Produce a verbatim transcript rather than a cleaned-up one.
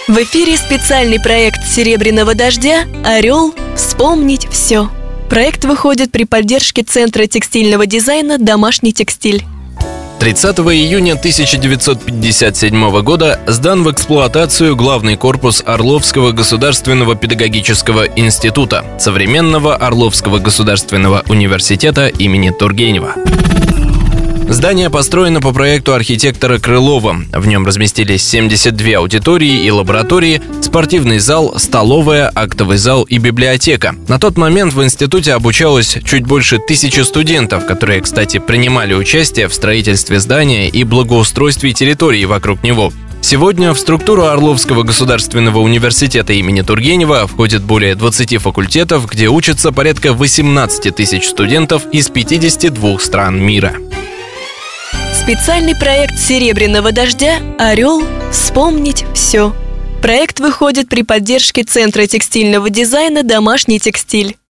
В эфире специальный проект «Серебряного дождя» «Орел. Вспомнить все». Проект выходит при поддержке Центра текстильного дизайна «Домашний текстиль». тридцатого июня тысяча девятьсот пятьдесят седьмого года сдан в эксплуатацию главный корпус Орловского государственного педагогического института, современного Орловского государственного университета имени Тургенева. Здание построено по проекту архитектора Крылова. В нем разместились семьдесят две аудитории и лаборатории, спортивный зал, столовая, актовый зал и библиотека. На тот момент в институте обучалось чуть больше тысячи студентов, которые, кстати, принимали участие в строительстве здания и благоустройстве территории вокруг него. Сегодня в структуру Орловского государственного университета имени Тургенева входит более двадцати факультетов, где учатся порядка восемнадцати тысяч студентов из пятидесяти двух стран мира. Специальный проект «Серебряного дождя» «Орел. Вспомнить все». Проект выходит при поддержке Центра текстильного дизайна «Домашний текстиль».